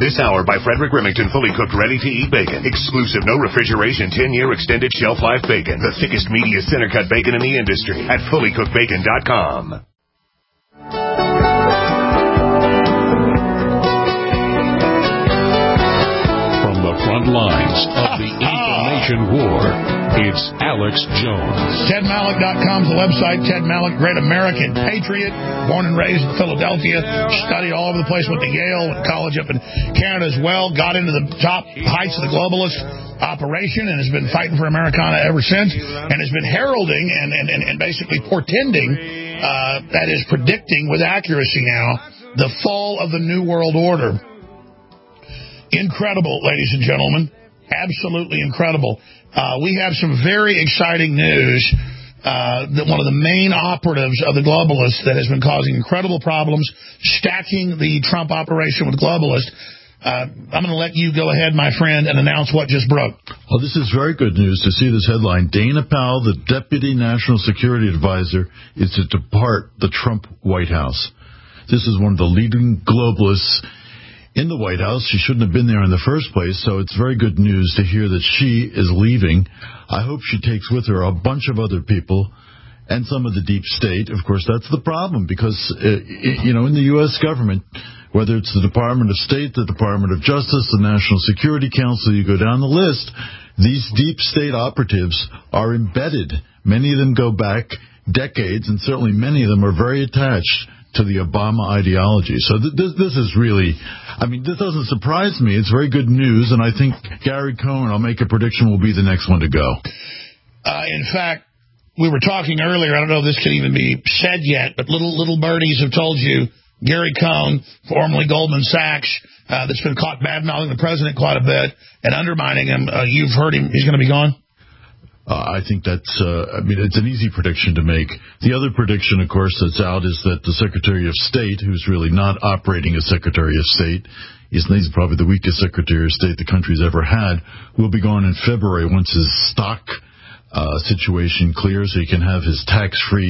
This hour by Frederick Remington, fully cooked, ready-to-eat bacon. Exclusive, no refrigeration, 10-year extended shelf life bacon. The thickest, meatiest, center-cut bacon in the industry at fullycookedbacon.com. From the front lines of the information war, it's Alex Jones. TedMalek.com is the website. Ted Malek, great American patriot, born and raised in Philadelphia, studied all over the place, went to Yale, went to college up in Canada as well, got into the top heights of the globalist operation and has been fighting for Americana ever since, and has been heralding and basically portending, that is predicting with accuracy now, the fall of the New World Order. Incredible, ladies and gentlemen. Absolutely incredible. We have some very exciting news that one of the main operatives of the globalists that has been causing incredible problems, stacking the Trump operation with globalists. I'm going to let you go ahead, my friend, and announce what just broke. Well, this is very good news to see this headline. Dana Powell, the Deputy National Security Advisor, is to depart the Trump White House. This is one of the leading globalists in the White House. She shouldn't have been there in the first place, so it's very good news to hear that she is leaving. I hope she takes with her a bunch of other people and some of the deep state. Of course, that's the problem because, in the U.S. government, whether it's the Department of State, the Department of Justice, the National Security Council, you go down the list, these deep state operatives are embedded. Many of them go back decades, and certainly many of them are very attached to the Obama ideology. So this is really, this doesn't surprise me. It's very good news, and I think Gary Cohn, I'll make a prediction, will be the next one to go. In fact, we were talking earlier, I don't know if this can even be said yet, but little birdies have told you Gary Cohn, formerly Goldman Sachs, that's been caught bad-mouthing the president quite a bit and undermining him. You've heard him. He's going to be gone? I think that's, it's an easy prediction to make. The other prediction, of course, that's out is that the Secretary of State, who's really not operating as Secretary of State, he's probably the weakest Secretary of State the country's ever had, will be gone in February once his stock situation clears, so he can have his tax-free,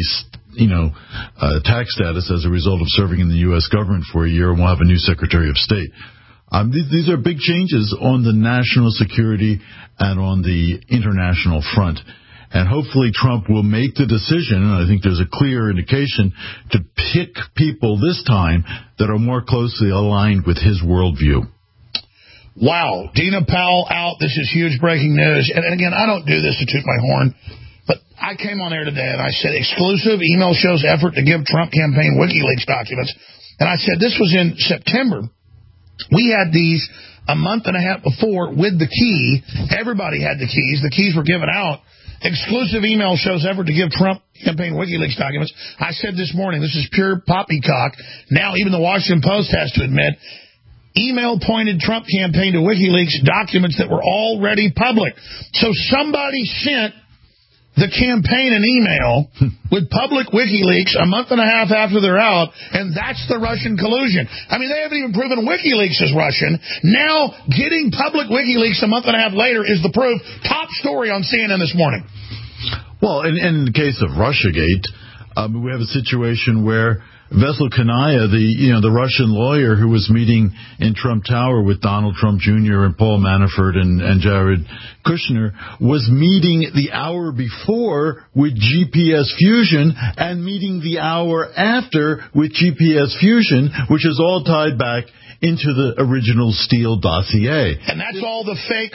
tax status as a result of serving in the U.S. government for a year, and we'll have a new Secretary of State. These are big changes on the national security and on the international front. And hopefully Trump will make the decision, and I think there's a clear indication, to pick people this time that are more closely aligned with his worldview. Wow. Dana Powell out. This is huge breaking news. And again, I don't do this to toot my horn, but I came on air today and I said, exclusive email shows effort to give Trump campaign WikiLeaks documents. And I said this was in September. We had these a month and a half before with the key. Everybody had the keys. The keys were given out. Exclusive email shows effort to give Trump campaign WikiLeaks documents. I said this morning, this is pure poppycock. Now even the Washington Post has to admit, email pointed Trump campaign to WikiLeaks documents that were already public. So somebody sent the campaign an email with public WikiLeaks a month and a half after they're out, and that's the Russian collusion. They haven't even proven WikiLeaks is Russian. Now, getting public WikiLeaks a month and a half later is the proof. Top story on CNN this morning. Well, in the case of Russiagate, we have a situation where Vesel Kanaya, the Russian lawyer who was meeting in Trump Tower with Donald Trump Jr. and Paul Manafort and Jared Kushner, was meeting the hour before with GPS Fusion and meeting the hour after with GPS Fusion, which is all tied back into the original Steele dossier. And that's all the fake,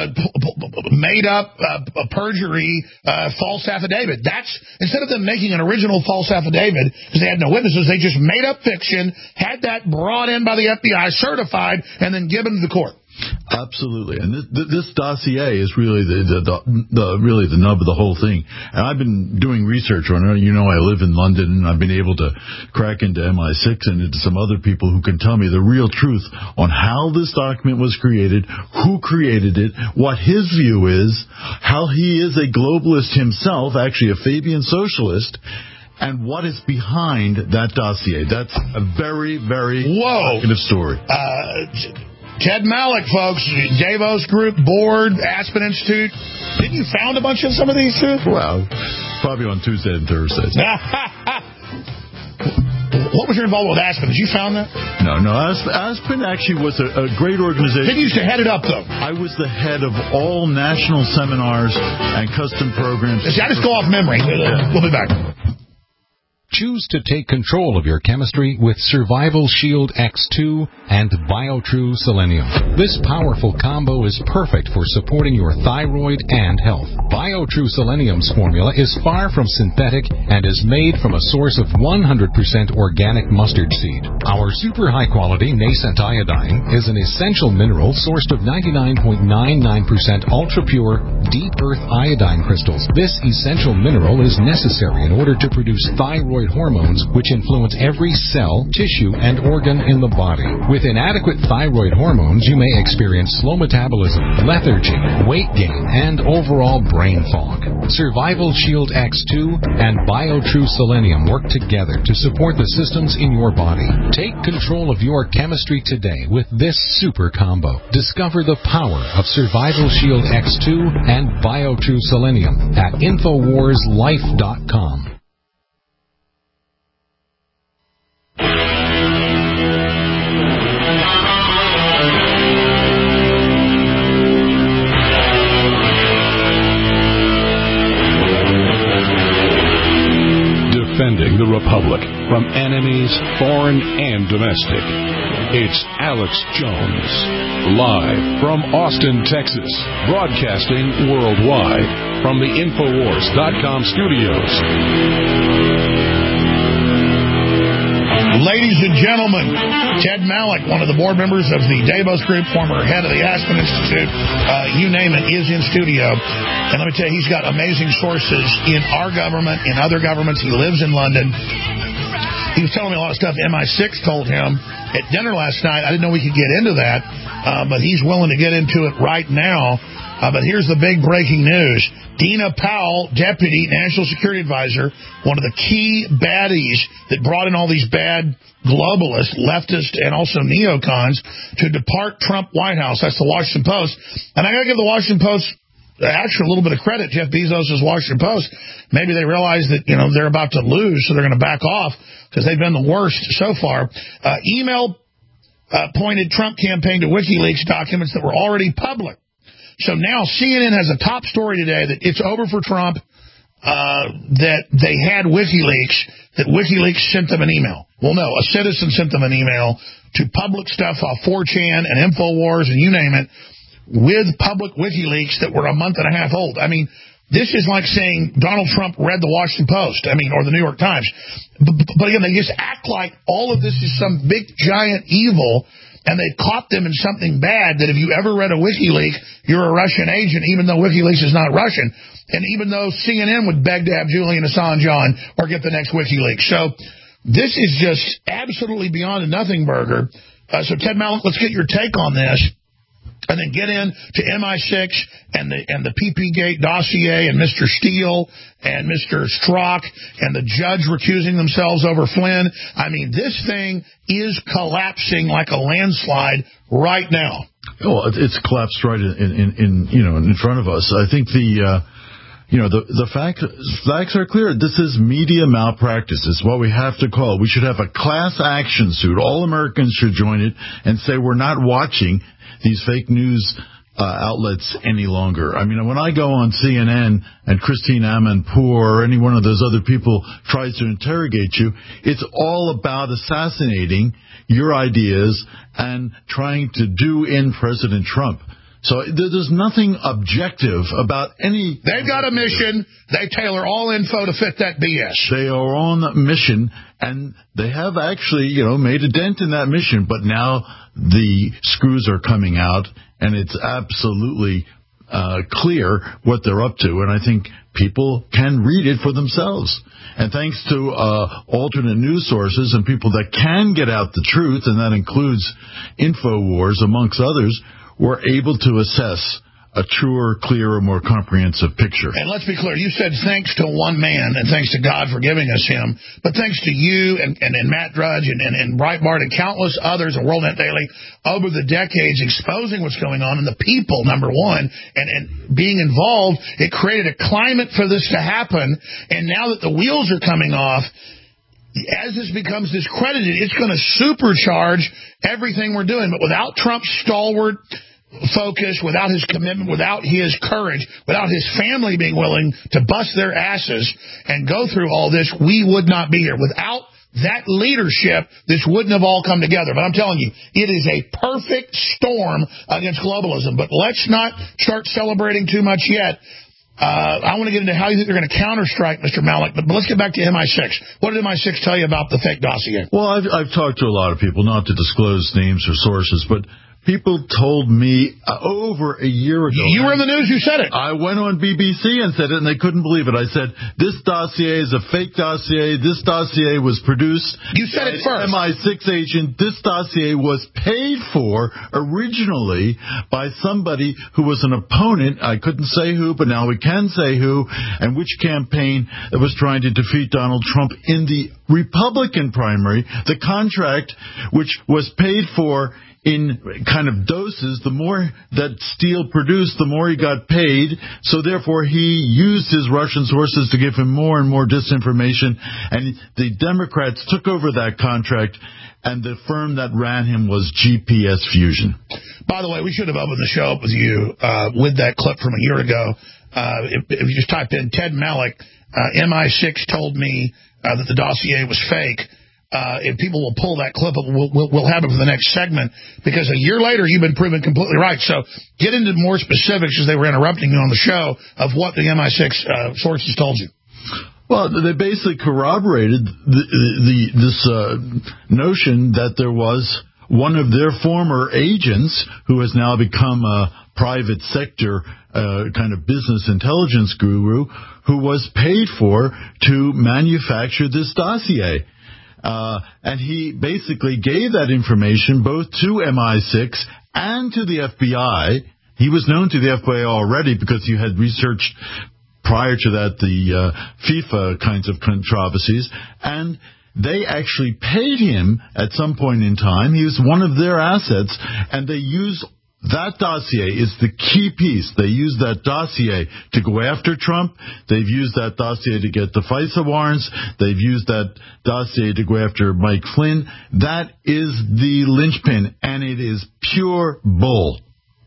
made-up, perjury, false affidavit. That's, instead of them making an original false affidavit, because they had no witnesses, they just made up fiction, had that brought in by the FBI, certified, and then given to the court. Absolutely, and this dossier is really really the nub of the whole thing. And I've been doing research on it. I live in London, and I've been able to crack into MI6 and into some other people who can tell me the real truth on how this document was created, who created it, what his view is, how he is a globalist himself, actually a Fabian socialist, and what is behind that dossier. That's a very, very provocative story. Ted Malek, folks, Davos Group, Board, Aspen Institute. Didn't you found a bunch of some of these too? Well, probably on Tuesday and Thursdays. What was your involvement with Aspen? Did you found that? No. Aspen actually was a great organization. Did you used to head it up, though? I was the head of all national seminars and custom programs. See, I just go off memory. We'll be back. Choose to take control of your chemistry with Survival Shield X2 and BioTrue Selenium. This powerful combo is perfect for supporting your thyroid and health. BioTrue Selenium's formula is far from synthetic and is made from a source of 100% organic mustard seed. Our super high-quality nascent iodine is an essential mineral sourced of 99.99% ultra-pure, deep earth iodine crystals. This essential mineral is necessary in order to produce thyroid hormones, which influence every cell, tissue, and organ in the body. With inadequate thyroid hormones, you may experience slow metabolism, lethargy, weight gain, and overall brain fog. Survival Shield X2 and BioTrue Selenium work together to support the systems in your body. Take control of your chemistry today with this super combo. Discover the power of Survival Shield X2 and BioTrue Selenium at InfoWarsLife.com. Defending the Republic from enemies, foreign and domestic. It's Alex Jones, live from Austin, Texas, broadcasting worldwide from the Infowars.com studios. Ladies and gentlemen, Ted Malloch, one of the board members of the Davos Group, former head of the Aspen Institute, you name it, is in studio. And let me tell you, he's got amazing sources in our government, in other governments. He lives in London. He was telling me a lot of stuff MI6 told him at dinner last night. I didn't know we could get into that, but he's willing to get into it right now. But here's the big breaking news. Dina Powell, Deputy National Security Advisor, one of the key baddies that brought in all these bad globalists, leftists, and also neocons to depart Trump White House. That's the Washington Post. And I got to give the Washington Post actually a little bit of credit. Jeff Bezos' Washington Post. Maybe they realize that, they're about to lose, so they're going to back off because they've been the worst so far. Email pointed Trump campaign to WikiLeaks documents that were already public. So now CNN has a top story today that it's over for Trump, that they had WikiLeaks, that WikiLeaks sent them an email. Well, no, a citizen sent them an email to public stuff off 4chan and InfoWars and you name it, with public WikiLeaks that were a month and a half old. I mean, this is like saying Donald Trump read the Washington Post, or the New York Times. But again, they just act like all of this is some big, giant evil, and they caught them in something bad that if you ever read a WikiLeaks, you're a Russian agent, even though WikiLeaks is not Russian. And even though CNN would beg to have Julian Assange on or get the next WikiLeaks. So this is just absolutely beyond a nothing burger. So, Ted Malloch, let's get your take on this. And then get into MI6 and the PP-Gate dossier and Mr. Steele and Mr. Strzok and the judge recusing themselves over Flynn. I mean, this thing is collapsing like a landslide right now. Well, it's collapsed right in front of us. I think the facts are clear. This is media malpractice. It's what we have to call it. We should have a class action suit. All Americans should join it and say we're not watching these fake news outlets any longer. I mean, when I go on CNN and Christine Amanpour or any one of those other people tries to interrogate you, it's all about assassinating your ideas and trying to do in President Trump. So there's nothing objective about any... They've got a mission. They tailor all info to fit that BS. They are on a mission, and they have actually, made a dent in that mission. But now the screws are coming out, and it's absolutely clear what they're up to. And I think people can read it for themselves. And thanks to alternate news sources and people that can get out the truth, and that includes InfoWars, amongst others, we're able to assess a truer, clearer, more comprehensive picture. And let's be clear, you said thanks to one man and thanks to God for giving us him, but thanks to you and Matt Drudge and Breitbart and countless others and WorldNet Daily over the decades exposing what's going on and the people, number one, and being involved, it created a climate for this to happen. And now that the wheels are coming off, as this becomes discredited, it's going to supercharge everything we're doing. But without Trump's stalwart focus, without his commitment, without his courage, without his family being willing to bust their asses and go through all this, we would not be here. Without that leadership, this wouldn't have all come together. But I'm telling you, it is a perfect storm against globalism. But let's not start celebrating too much yet. I want to get into how you think they're going to counterstrike, Mr. Malik, but let's get back to MI6. What did MI6 tell you about the fake dossier? Well, I've talked to a lot of people, not to disclose names or sources, but people told me over a year ago. You were in the news, you said it. I went on BBC and said it, and they couldn't believe it. I said, this dossier is a fake dossier. This dossier was produced. You said it first. MI6 agent. This dossier was paid for originally by somebody who was an opponent. I couldn't say who, but now we can say who, and which campaign that was trying to defeat Donald Trump in the Republican primary. The contract, which was paid for in kind of doses, the more that Steele produced, the more he got paid. So therefore, he used his Russian sources to give him more and more disinformation. And the Democrats took over that contract, and the firm that ran him was GPS Fusion. By the way, we should have opened the show up with you with that clip from a year ago. If you just type in Ted Malik, MI6 told me that the dossier was fake. If people will pull that clip, we'll have it for the next segment, because a year later you've been proven completely right. So get into more specifics, as they were interrupting you on the show, of what the MI6 sources told you. Well, they basically corroborated this notion that there was one of their former agents who has now become a private sector kind of business intelligence guru who was paid for to manufacture this dossier. And he basically gave that information both to MI6 and to the FBI. He was known to the FBI already because he had researched prior to that the FIFA kinds of controversies, and they actually paid him at some point in time. He was one of their assets, and they used that dossier is the key piece. They used that dossier to go after Trump. They've used that dossier to get the FISA warrants. They've used that dossier to go after Mike Flynn. That is the linchpin, and it is pure bull.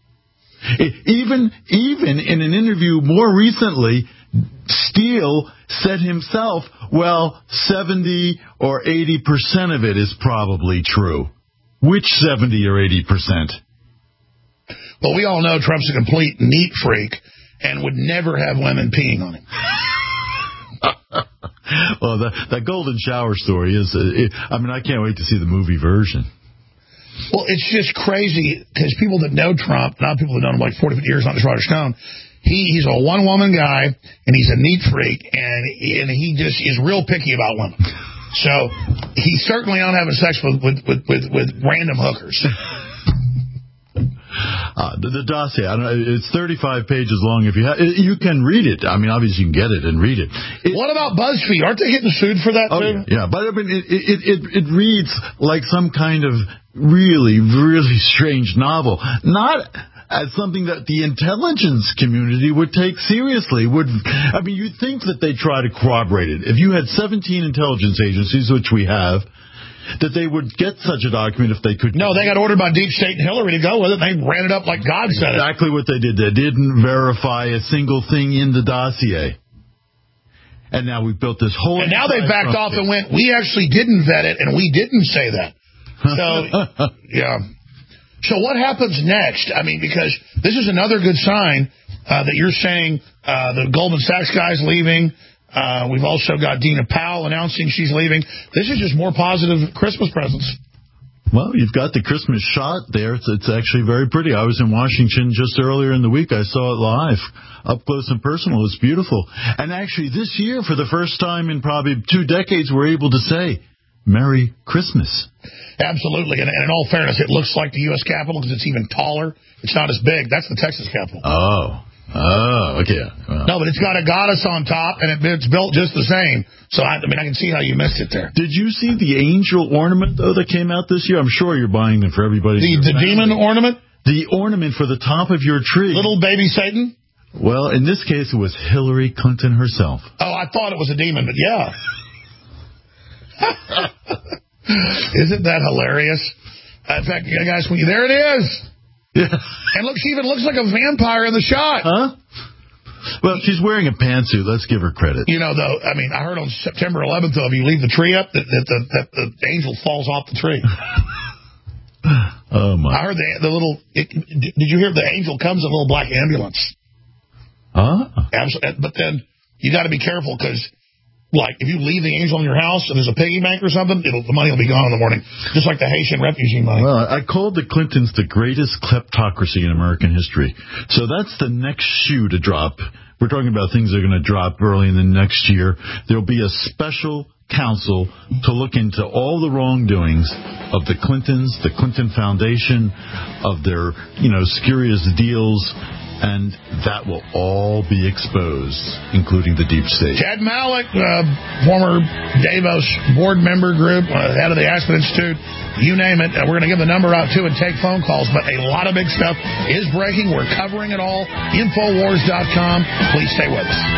Even in an interview more recently, Steele said himself, well, 70 or 80% of it is probably true. Which 70 or 80%? Well, we all know Trump's a complete neat freak and would never have women peeing on him. Well, that golden shower story is, I can't wait to see the movie version. Well, it's just crazy because people that know Trump, not people that know him like 40, 50 years, not just Roger Stone, he's a one-woman guy, and he's a neat freak, and he just is real picky about women. So he's certainly not having sex with random hookers. The dossier, it's 35 pages long. If you can read it. Obviously you can get it and read it. What about BuzzFeed? Aren't they getting sued for that too? Yeah, but it reads like some kind of really, really strange novel. Not as something that the intelligence community would take seriously. You'd think that they try to corroborate it. If you had 17 intelligence agencies, which we have, that they would get such a document if they could. No, they got ordered by Deep State and Hillary to go with it. They ran it up like God said it. Exactly what they did. They didn't verify a single thing in the dossier. And now we've built this whole... And now they backed off and went, we actually didn't vet it, and we didn't say that. So, yeah. So what happens next? Because this is another good sign that you're saying the Goldman Sachs guy's leaving. We've also got Dina Powell announcing she's leaving. This is just more positive Christmas presents. Well, you've got the Christmas shot there. It's actually very pretty. I was in Washington just earlier in the week. I saw it live, up close and personal. It's beautiful. And actually, this year, for the first time in probably 2 decades, we're able to say, Merry Christmas. Absolutely. And in all fairness, it looks like the U.S. Capitol because it's even taller. It's not as big. That's the Texas Capitol. Oh, okay. Well. No, but it's got a goddess on top, and it's built just the same. So, I can see how you missed it there. Did you see the angel ornament, though, that came out this year? I'm sure you're buying them for everybody. The demon ornament? The ornament for the top of your tree. Little baby Satan? Well, in this case, it was Hillary Clinton herself. Oh, I thought it was a demon, but yeah. Isn't that hilarious? In fact, guys, there it is. Yeah. And look, she even looks like a vampire in the shot. Huh? Well, she's wearing a pantsuit. Let's give her credit. You know, though, I mean, I heard on September 11th, though, if you leave the tree up, that the angel falls off the tree. Oh, my. I heard the little... did you hear the angel comes in a little black ambulance? Huh? But then you got to be careful because, like, if you leave the angel in your house and there's a piggy bank or something, the money will be gone in the morning, just like the Haitian refugee money. Well, I called the Clintons the greatest kleptocracy in American history. So that's the next shoe to drop. We're talking about things that are going to drop early in the next year. There'll be a special council to look into all the wrongdoings of the Clintons, the Clinton Foundation, of their, spurious deals. And that will all be exposed, including the deep state. Ted Malik, former Davos board member group, head of the Aspen Institute, you name it. We're going to give the number out, too, and take phone calls. But a lot of big stuff is breaking. We're covering it all. Infowars.com. Please stay with us.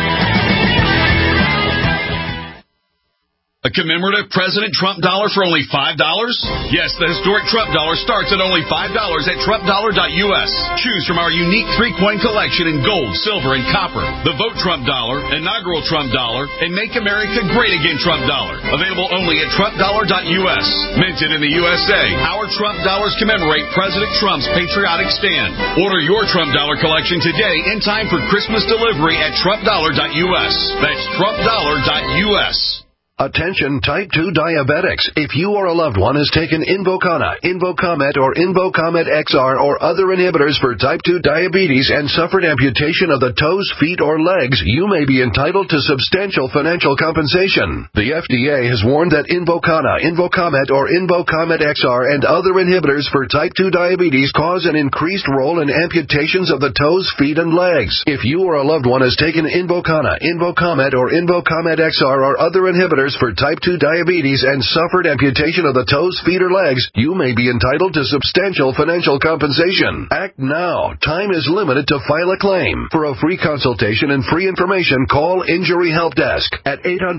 A commemorative President Trump dollar for only $5? Yes, the historic Trump dollar starts at only $5 at TrumpDollar.us. Choose from our unique 3-coin collection in gold, silver, and copper. The Vote Trump dollar, inaugural Trump dollar, and Make America Great Again Trump dollar. Available only at TrumpDollar.us. Minted in the USA, our Trump dollars commemorate President Trump's patriotic stand. Order your Trump dollar collection today in time for Christmas delivery at TrumpDollar.us. That's TrumpDollar.us. Attention type 2 diabetics. If you or a loved one has taken Invokana, Invokamet, or Invokamet XR or other inhibitors for type 2 diabetes and suffered amputation of the toes, feet, or legs, you may be entitled to substantial financial compensation. The FDA has warned that Invokana, Invokamet, or Invokamet XR and other inhibitors for type 2 diabetes cause an increased role in amputations of the toes, feet, and legs. If you or a loved one has taken Invokana, Invokamet, or Invokamet XR or other inhibitors for type 2 diabetes and suffered amputation of the toes, feet, or legs, you may be entitled to substantial financial compensation. Act now. Time is limited to file a claim. For a free consultation and free information, call Injury Help Desk at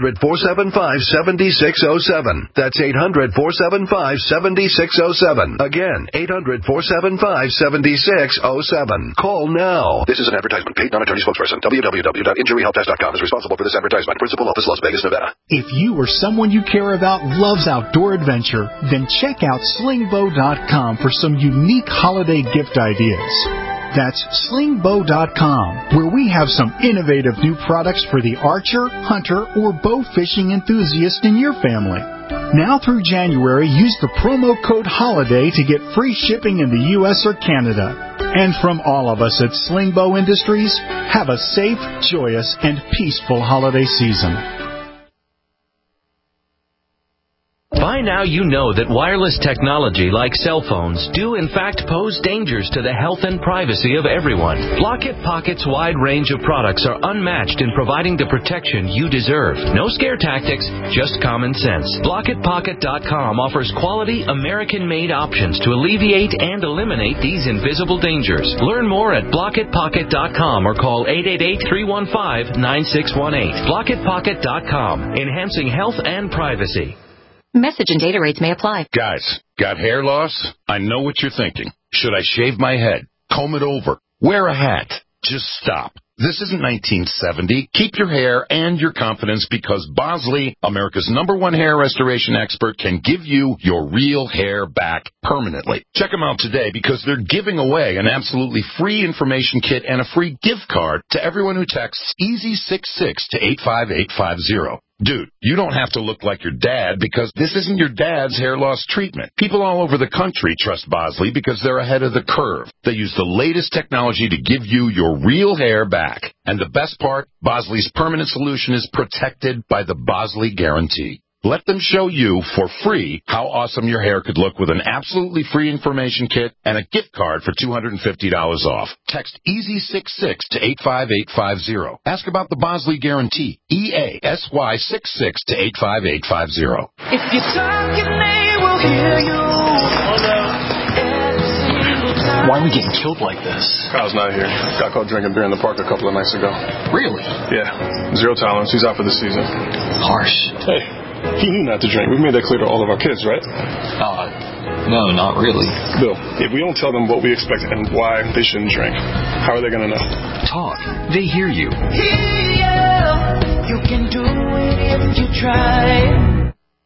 800-475-7607. That's 800-475-7607. Again, 800-475-7607. Call now. This is an advertisement. Paid non-attorney spokesperson. www.injuryhelpdesk.com is responsible for this advertisement. Principal office, Las Vegas, Nevada. If you or someone you care about loves outdoor adventure, then check out slingbow.com for some unique holiday gift ideas. That's slingbow.com, where we have some innovative new products for the archer, hunter, or bow fishing enthusiast in your family. Now through January, use the promo code HOLIDAY to get free shipping in the U.S. or Canada. And from all of us at Slingbow Industries, have a safe, joyous, and peaceful holiday season. By now you know that wireless technology like cell phones do in fact pose dangers to the health and privacy of everyone. Block-It Pocket's wide range of products are unmatched in providing the protection you deserve. No scare tactics, just common sense. BlockItPocket.com offers quality American-made options to alleviate and eliminate these invisible dangers. Learn more at BlockItPocket.com or call 888-315-9618. BlockItPocket.com, enhancing health and privacy. Message and data rates may apply. Guys, got hair loss? I know what you're thinking. Should I shave my head? Comb it over? Wear a hat? Just stop. This isn't 1970. Keep your hair and your confidence because Bosley, America's #1 hair restoration expert, can give you your real hair back permanently. Check them out today because they're giving away an absolutely free information kit and a free gift card to everyone who texts EASY66 to 85850. Dude, you don't have to look like your dad because this isn't your dad's hair loss treatment. People all over the country trust Bosley because they're ahead of the curve. They use the latest technology to give you your real hair back. And the best part, Bosley's permanent solution is protected by the Bosley Guarantee. Let them show you for free how awesome your hair could look with an absolutely free information kit and a gift card for $250 off. Text EASY66 to 85850. Ask about the Bosley Guarantee. EASY66 to 85850. If you talk, your name will hear you. Why are we getting killed like this? Kyle's not here. Got caught drinking beer in the park a couple of nights ago. Really? Yeah. 0 tolerance. He's out for the season. Harsh. Hey, He knew not to drink. We've made that clear to all of our kids, right? No, not really. Bill, if we don't tell them what we expect and why they shouldn't drink, how are they going to know? Talk. They hear you. You can do it if you try.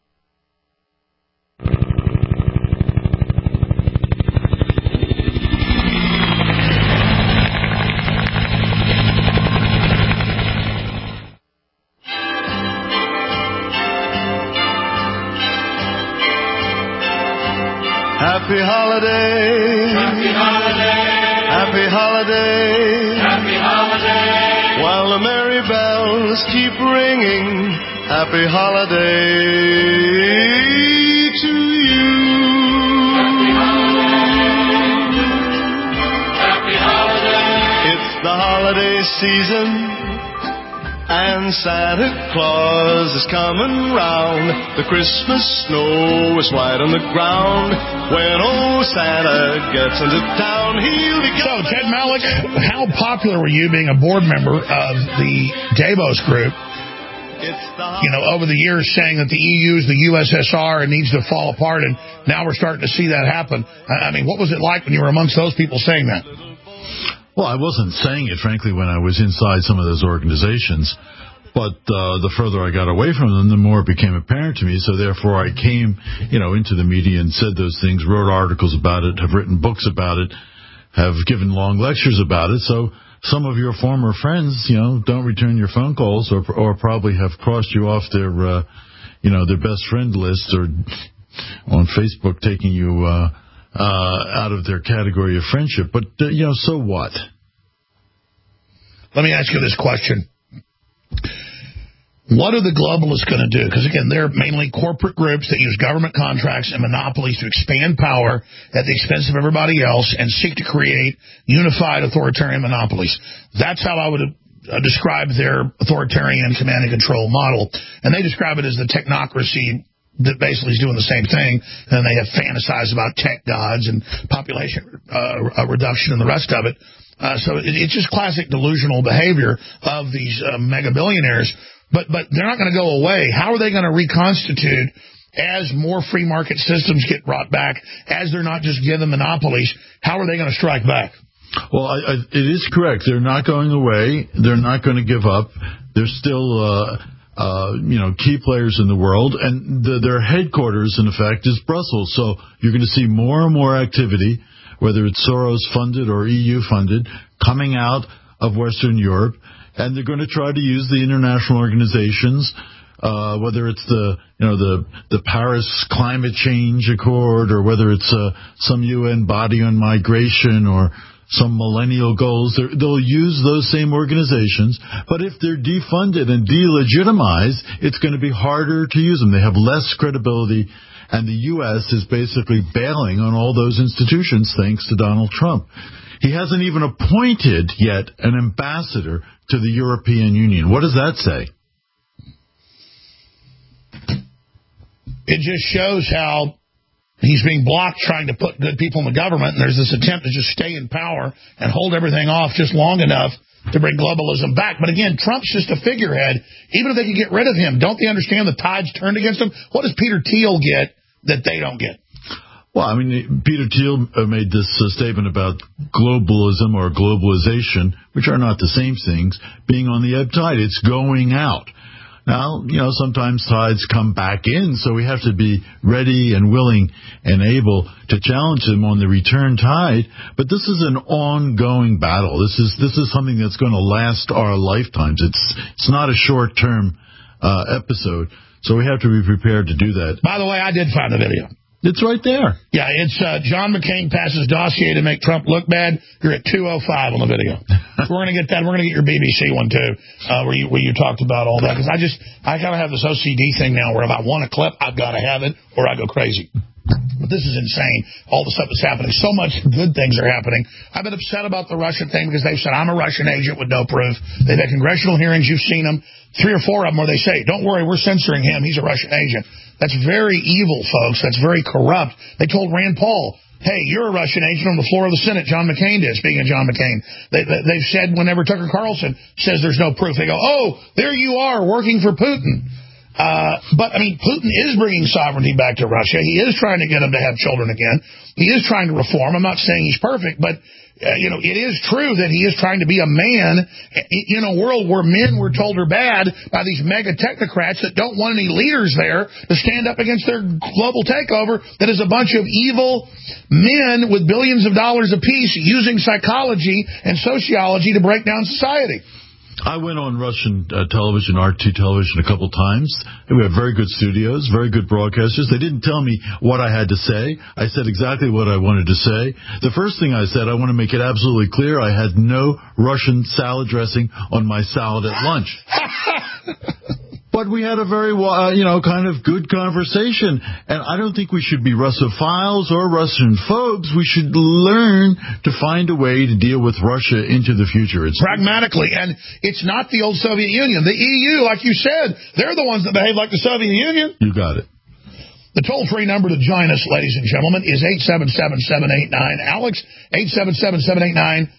Happy holiday. Happy holiday. Happy holiday. Happy holiday. While the merry bells keep ringing, happy holiday to you. Happy holiday. Happy holiday. It's the holiday season, and Santa Claus is coming round. The Christmas snow is white on the ground. When old Santa gets into town, he'll be... So, Ted Malik, how popular were you being a board member of the Davos group? You know, over the years saying that the EU is the USSR and needs to fall apart, and now we're starting to see that happen. I mean, what was it like when you were amongst those people saying that? Well, I wasn't saying it, frankly, when I was inside some of those organizations, but the further I got away from them, the more it became apparent to me. So therefore I came, into the media and said those things, wrote articles about it, have written books about it, have given long lectures about it. So some of your former friends, don't return your phone calls or probably have crossed you off their, their best friend list or on Facebook taking you out of their category of friendship. But, so what? Let me ask you this question. What are the globalists going to do? Because, again, they're mainly corporate groups that use government contracts and monopolies to expand power at the expense of everybody else and seek to create unified authoritarian monopolies. That's how I would describe their authoritarian command and control model. And they describe it as the technocracy that basically is doing the same thing. And they have fantasized about tech gods and population reduction and the rest of it. So it's just classic delusional behavior of these mega billionaires. But they're not going to go away. How are they going to reconstitute as more free market systems get brought back, as they're not just given monopolies? How are they going to strike back? Well, it is correct. They're not going away. They're not going to give up. They're still, key players in the world. And their headquarters, in effect, is Brussels. So you're going to see more and more activity, whether it's Soros-funded or EU-funded, coming out of Western Europe. And they're going to try to use the international organizations, whether it's the Paris Climate Change Accord or whether it's some UN body on migration or some millennial goals. They'll use those same organizations. But if they're defunded and delegitimized, it's going to be harder to use them. They have less credibility. And the U.S. is basically bailing on all those institutions thanks to Donald Trump. He hasn't even appointed yet an ambassador to the European Union. What does that say? It just shows how he's being blocked trying to put good people in the government, and there's this attempt to just stay in power and hold everything off just long enough to bring globalism back. But again, Trump's just a figurehead. Even if they could get rid of him, don't they understand the tide's turned against him? What does Peter Thiel get that they don't get? Well, I mean, Peter Thiel made this statement about globalism or globalization, which are not the same things, being on the ebb tide. It's going out. Now, sometimes tides come back in, so we have to be ready and willing and able to challenge them on the return tide. But this is an ongoing battle. This is something that's going to last our lifetimes. It's not a short-term episode, so we have to be prepared to do that. By the way, I did find the video. It's right there. Yeah, it's John McCain passes dossier to make Trump look bad. You're at 2:05 on the video. We're going to get that. We're going to get your BBC one, too, where you talked about all that. Because I kind of have this OCD thing now where if I want a clip, I've got to have it or I go crazy. But this is insane, all the stuff that's happening. So much good things are happening. I've been upset about the Russia thing because they've said I'm a Russian agent with no proof. They've had congressional hearings. You've seen them, 3 or 4 of them, where they say, don't worry, we're censoring him. He's a Russian agent. That's very evil, folks. That's very corrupt. They told Rand Paul, hey, you're a Russian agent on the floor of the Senate. John McCain did, speaking of John McCain. They've said whenever Tucker Carlson says there's no proof, they go, oh, there you are working for Putin. But, I mean, Putin is bringing sovereignty back to Russia. He is trying to get them to have children again. He is trying to reform. I'm not saying he's perfect, but, it is true that he is trying to be a man in a world where men were told are bad by these mega technocrats that don't want any leaders there to stand up against their global takeover that is a bunch of evil men with billions of dollars apiece using psychology and sociology to break down society. I went on Russian television, RT television, a couple times. We have very good studios, very good broadcasters. They didn't tell me what I had to say. I said exactly what I wanted to say. The first thing I said, I want to make it absolutely clear, I had no Russian salad dressing on my salad at lunch. But we had a very, kind of good conversation. And I don't think we should be Russophiles or Russian phobes. We should learn to find a way to deal with Russia into the future. It's pragmatically. And it's not the old Soviet Union. The EU, like you said, they're the ones that behave like the Soviet Union. You got it. The toll-free number to join us, ladies and gentlemen, is 877-789-ALEX, 877-789-2539,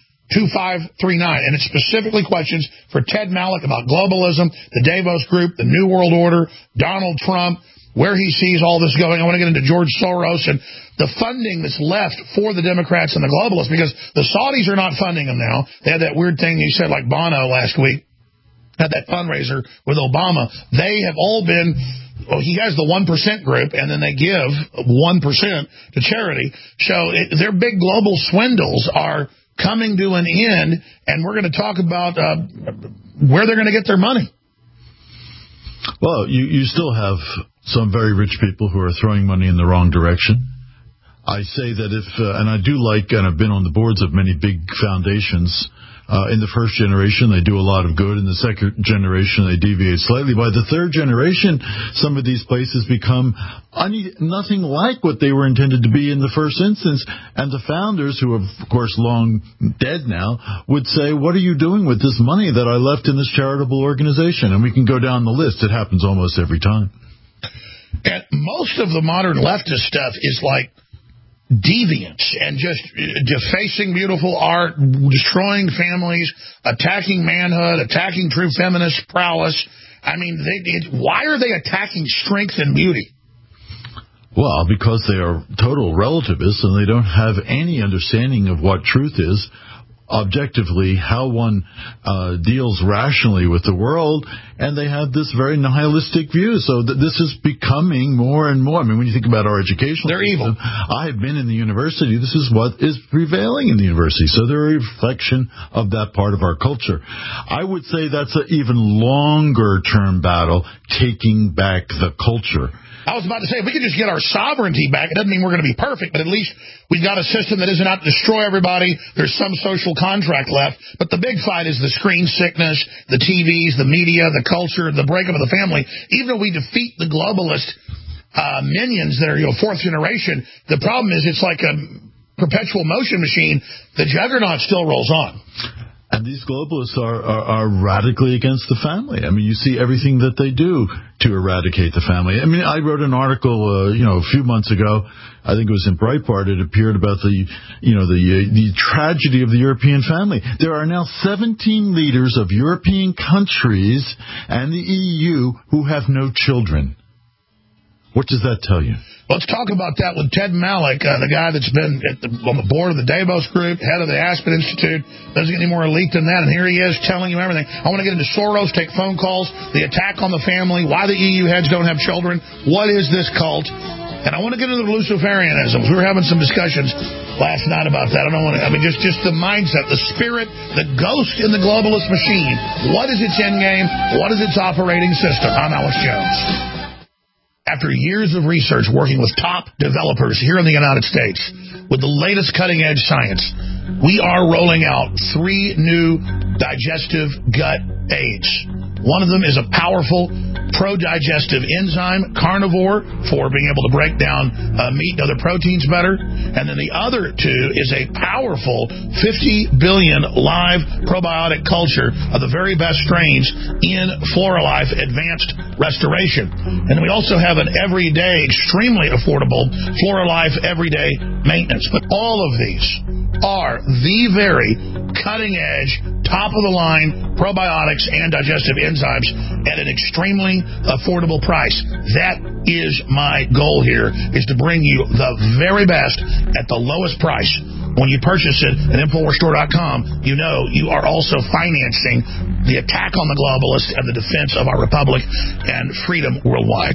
and it's specifically questions for Ted Malloch about globalism, the Davos Group, the New World Order, Donald Trump, where he sees all this going. I want to get into George Soros and the funding that's left for the Democrats and the globalists, because the Saudis are not funding them now. They had that weird thing you said, like Bono last week, had that fundraiser with Obama. They have all been... Well, he has the 1% group, and then they give 1% to charity. So their big global swindles are coming to an end, and we're going to talk about where they're going to get their money. Well, you still have some very rich people who are throwing money in the wrong direction. I say that and I do like, and I've been on the boards of many big foundations. In the first generation, they do a lot of good. In the second generation, they deviate slightly. By the third generation, some of these places become nothing like what they were intended to be in the first instance. And the founders, who are, of course, long dead now, would say, what are you doing with this money that I left in this charitable organization? And we can go down the list. It happens almost every time. And most of the modern leftist stuff is like deviance and just defacing beautiful art, destroying families, attacking manhood, attacking true feminist prowess. I mean, why are they attacking strength and beauty? Well, because they are total relativists and they don't have any understanding of what truth is, objectively, how one deals rationally with the world, and they have this very nihilistic view. So this is becoming more and more. I mean, when you think about our educational they're system, evil. I have been in the university. This is what is prevailing in the university. So they're a reflection of that part of our culture. I would say that's an even longer-term battle, taking back the culture. I was about to say, if we could just get our sovereignty back, it doesn't mean we're going to be perfect, but at least we've got a system that isn't out to destroy everybody. There's some social contract left. But the big fight is the screen sickness, the TVs, the media, the culture, the breakup of the family. Even if we defeat the globalist minions that are fourth generation, the problem is it's like a perpetual motion machine. The juggernaut still rolls on. And these globalists are radically against the family. I mean, you see everything that they do to eradicate the family. I mean, I wrote an article, a few months ago. I think it was in Breitbart. It appeared about the tragedy of the European family. There are now 17 leaders of European countries and the EU who have no children. What does that tell you? Let's talk about that with Ted Malloch, the guy that's been on the board of the Davos Group, head of the Aspen Institute. Doesn't get any more elite than that, and here he is telling you everything. I want to get into Soros, take phone calls, the attack on the family, why the EU heads don't have children, what is this cult, and I want to get into the Luciferianisms. We were having some discussions last night about that. Just the mindset, the spirit, the ghost in the globalist machine. What is its end game? What is its operating system? I'm Alex Jones. After years of research working with top developers here in the United States with the latest cutting-edge science, we are rolling out 3 new digestive gut aids. One of them is a powerful pro-digestive enzyme, carnivore, for being able to break down meat and other proteins better. And then the other 2 is a powerful 50 billion live probiotic culture of the very best strains in Floralife Advanced Restoration. And then we also have an everyday, extremely affordable Floralife Everyday Maintenance. But all of these are the very cutting-edge, top-of-the-line probiotics and digestive enzymes at an extremely affordable price. That is my goal here, is to bring you the very best at the lowest price. When you purchase it at InfoWarsStore.com, you know you are also financing the attack on the globalists and the defense of our republic and freedom worldwide.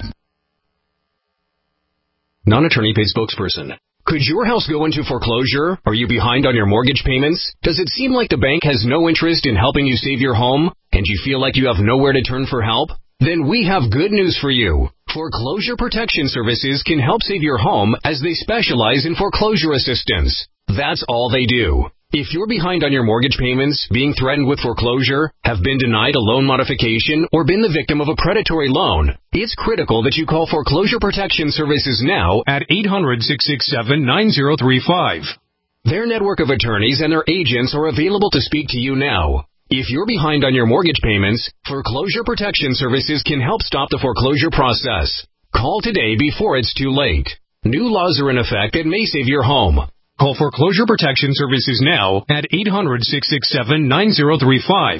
Non-attorney paid spokesperson. Could your house go into foreclosure? Are you behind on your mortgage payments? Does it seem like the bank has no interest in helping you save your home? And you feel like you have nowhere to turn for help? Then we have good news for you. Foreclosure Protection Services can help save your home as they specialize in foreclosure assistance. That's all they do. If you're behind on your mortgage payments, being threatened with foreclosure, have been denied a loan modification, or been the victim of a predatory loan, it's critical that you call Foreclosure Protection Services now at 800-667-9035. Their network of attorneys and their agents are available to speak to you now. If you're behind on your mortgage payments, Foreclosure Protection Services can help stop the foreclosure process. Call today before it's too late. New laws are in effect that may save your home. Call Foreclosure Protection Services now at 800-667-9035.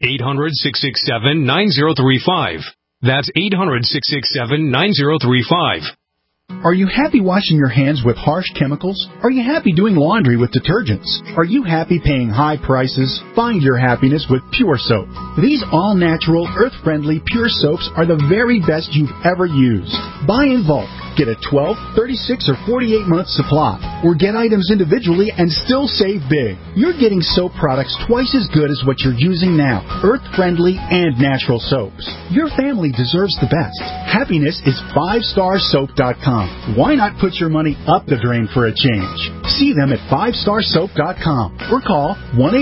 800-667-9035. That's 800-667-9035. Are you happy washing your hands with harsh chemicals? Are you happy doing laundry with detergents? Are you happy paying high prices? Find your happiness with Pure Soap. These all-natural, earth-friendly Pure Soaps are the very best you've ever used. Buy in bulk. Get a 12, 36, or 48-month supply. Or get items individually and still save big. You're getting soap products twice as good as what you're using now. Earth-friendly and natural soaps. Your family deserves the best. Happiness is 5starsoap.com. Why not put your money up the drain for a change? See them at 5starsoap.com or call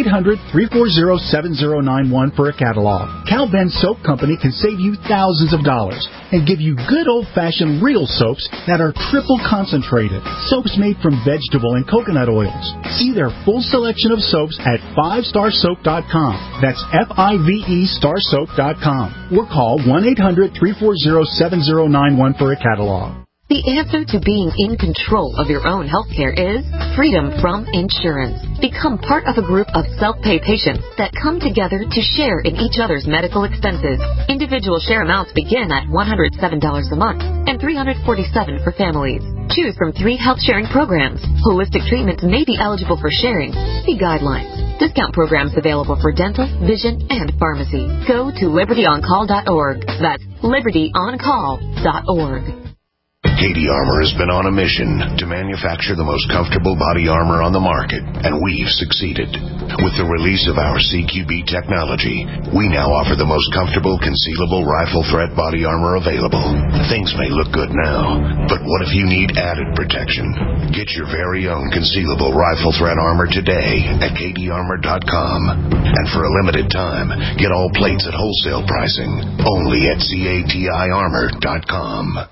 1-800-340-7091 for a catalog. Cal Ben Soap Company can save you thousands of dollars and give you good old-fashioned real soaps that are triple concentrated. Soaps made from vegetable and coconut oils. See their full selection of soaps at 5starsoap.com. That's F-I-V-E starsoap.com. Or call 1-800-340-7091 for a catalog. The answer to being in control of your own healthcare is freedom from insurance. Become part of a group of self-pay patients that come together to share in each other's medical expenses. Individual share amounts begin at $107 a month and $347 for families. Choose from 3 health-sharing programs. Holistic treatments may be eligible for sharing. See guidelines. Discount programs available for dental, vision, and pharmacy. Go to libertyoncall.org. That's libertyoncall.org. Katie Armor has been on a mission to manufacture the most comfortable body armor on the market, and we've succeeded. With the release of our CQB technology, we now offer the most comfortable concealable rifle threat body armor available. Things may look good now, but what if you need added protection? Get your very own concealable rifle threat armor today at katiearmor.com. And for a limited time, get all plates at wholesale pricing only at CATIarmor.com.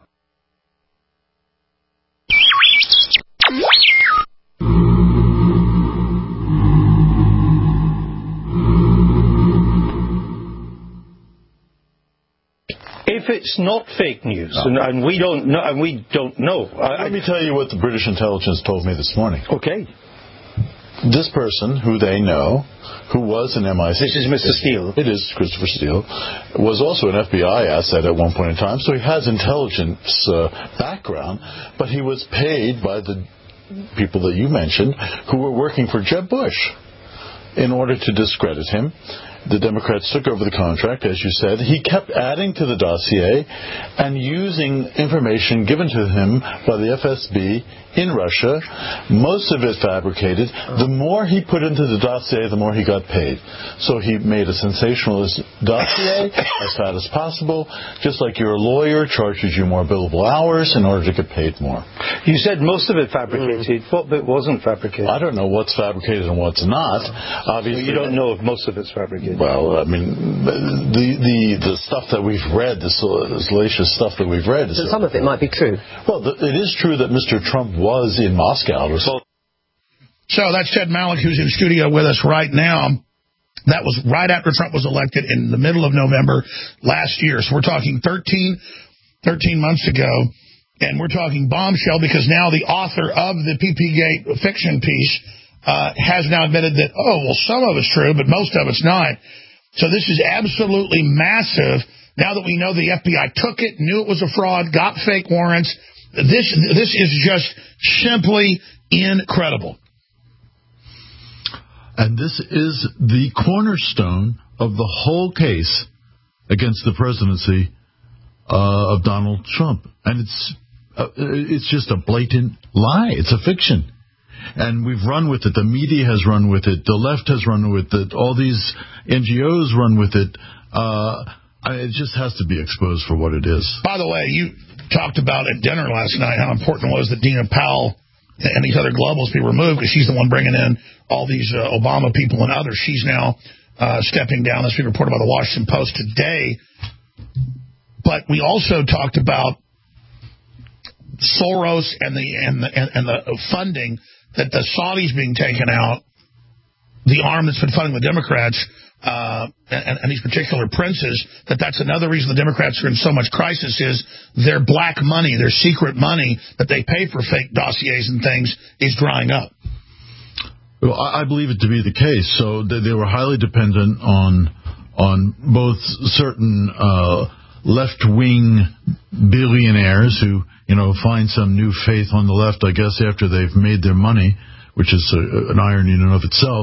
If it's not fake news, and we don't know, let me tell you what the British intelligence told me this morning. Okay. This person, who they know, who was an MI6... This is Mr. Steele. It is Christopher Steele. Was also an FBI asset at one point in time, so he has intelligence background, but he was paid by the people that you mentioned who were working for Jeb Bush in order to discredit him. The Democrats took over the contract, as you said. He kept adding to the dossier and using information given to him by the FSB in Russia, most of it fabricated. The more he put into the dossier, the more he got paid. So he made a sensationalist dossier as fat as possible, just like your lawyer charges you more billable hours in order to get paid more. You said most of it fabricated. What bit wasn't fabricated? I don't know what's fabricated and what's not. Obviously, you don't know if most of it's fabricated. Well, I mean, the stuff that we've read, the salacious stuff that we've read... So some of it might be true. Well, it is true that Mr. Trump was in Moscow. So that's Ted Malloch, who's in studio with us right now. That was right after Trump was elected in the middle of November last year. So we're talking 13 months ago. And we're talking bombshell because now the author of the PP-Gate fiction piece has now admitted that, some of it's true, but most of it's not. So this is absolutely massive. Now that we know the FBI took it, knew it was a fraud, got fake warrants, this is just simply incredible. And this is the cornerstone of the whole case against the presidency of Donald Trump. And it's just a blatant lie. It's a fiction. And we've run with it. The media has run with it. The left has run with it. All these NGOs run with it. It just has to be exposed for what it is. By the way, you talked about at dinner last night how important it was that Dina Powell and these other globalists be removed because she's the one bringing in all these Obama people and others. She's now stepping down. That's being reported by the Washington Post today. But we also talked about Soros and the funding that the Saudis being taken out, the arm that's been funding the Democrats and these particular princes, that's another reason the Democrats are in so much crisis is their black money, their secret money that they pay for fake dossiers and things is drying up. Well, I believe it to be the case. So they were highly dependent on both certain left-wing billionaires who, find some new faith on the left, I guess, after they've made their money, which is an irony in and of itself,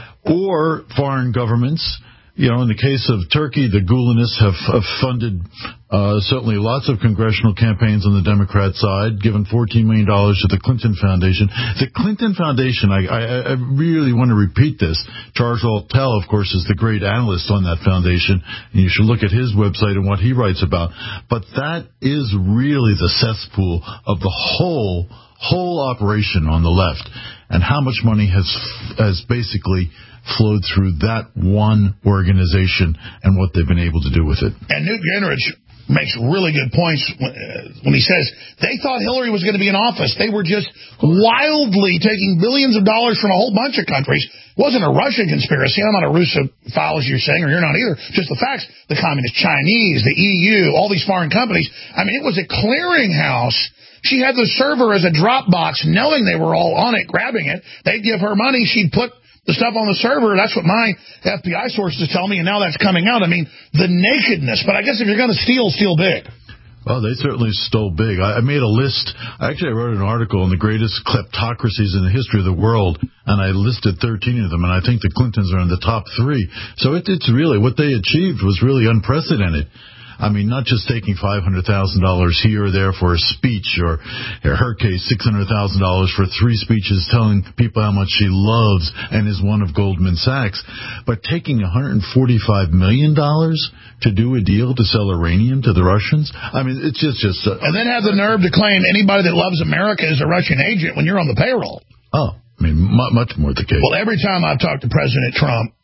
or foreign governments. In the case of Turkey, the Gulenists have funded certainly lots of congressional campaigns on the Democrat side, given $14 million to the Clinton Foundation. The Clinton Foundation, I really want to repeat this. Charles Altell, of course, is the great analyst on that foundation, and you should look at his website and what he writes about. But that is really the cesspool of the whole operation on the left, and how much money has basically flowed through that one organization and what they've been able to do with it. And Newt Gingrich makes really good points when he says they thought Hillary was going to be in office. They were just wildly taking billions of dollars from a whole bunch of countries. It wasn't a Russian conspiracy. I'm not a Russophile, as you're saying, or you're not either. Just the facts. The Communist Chinese, the EU, all these foreign companies. I mean, it was a clearinghouse. She had the server as a Dropbox, knowing they were all on it, grabbing it. They'd give her money. She'd put the stuff on the server. That's what my FBI sources tell me, and now that's coming out. I mean, the nakedness. But I guess if you're going to steal big. Well, they certainly stole big. I made a list. I wrote an article on the greatest kleptocracies in the history of the world, and I listed 13 of them, and I think the Clintons are in the top 3. So it's really, what they achieved was really unprecedented. I mean, not just taking $500,000 here or there for a speech, or in her case, $600,000 for 3 speeches telling people how much she loves and is one of Goldman Sachs, but taking $145 million to do a deal to sell uranium to the Russians. I mean, it's just and then have the nerve to claim anybody that loves America is a Russian agent when you're on the payroll. Oh, I mean, much more the case. Well, every time I've talked to President Trump,